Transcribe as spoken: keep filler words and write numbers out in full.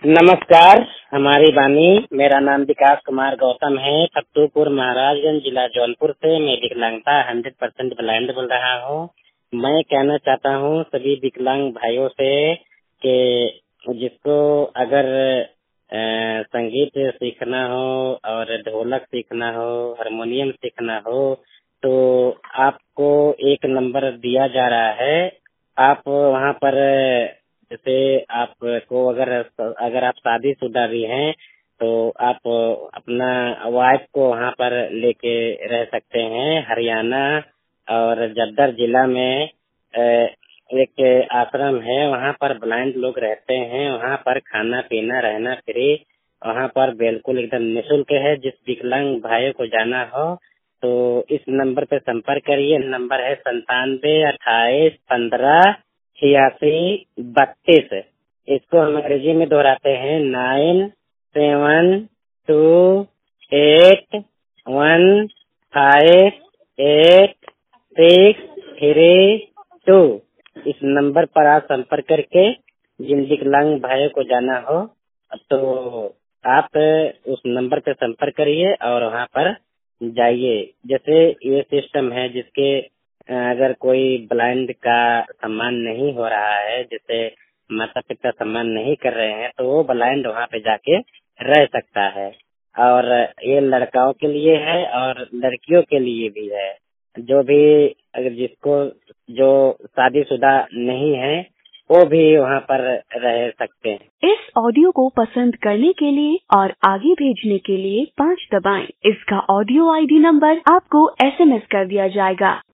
नमस्कार, हमारी वाणी। मेरा नाम विकास कुमार गौतम है। फत्तूपुर महाराजगंज, जिला जौनपुर से मैं विकलांगता हंड्रेड परसेंट ब्लाइंड बोल रहा हूँ। मैं कहना चाहता हूँ सभी विकलांग भाइयों से कि जिसको अगर अ, संगीत सीखना हो और ढोलक सीखना हो, हारमोनियम सीखना हो, तो आपको एक नंबर दिया जा रहा है। आप वहाँ पर जैसे आपको अगर अगर आप शादीशुदा भी हैं तो आप अपना वाइफ को वहाँ पर लेके रह सकते हैं। हरियाणा और जद्दर जिला में अ, एक आश्रम है, वहाँ पर ब्लाइंड लोग रहते हैं। वहाँ पर खाना पीना रहना फ्री, वहाँ पर बिल्कुल एकदम निःशुल्क है। जिस विकलांग भाई को जाना हो तो इस नंबर पे संपर्क करिए। नंबर है संतानवे अट्ठाईस पंद्रह छियासी बत्तीस। इसको हम अंग्रेजी में दोहराते हैं, nine seven two eight one five eight six three two. इस नंबर पर आप संपर्क करके जिन विकलांग भाइयों को जाना हो तो आप उस नंबर पे संपर्क करिए और वहाँ पर जाइए। जैसे ये सिस्टम है जिसके अगर कोई ब्लाइंड का सम्मान नहीं हो रहा है, जैसे माता पिता सम्मान नहीं कर रहे हैं, तो वो ब्लाइंड वहाँ पे जाके रह सकता है। और ये लड़काओं के लिए है और लड़कियों के लिए भी है। जो भी अगर जिसको जो शादीशुदा नहीं है वो भी वहाँ पर रह सकते हैं। इस ऑडियो को पसंद करने के लिए और आगे भेजने के लिए पाँच दबाएं। इसका ऑडियो आईडी नंबर आपको एसएमएस कर दिया जाएगा।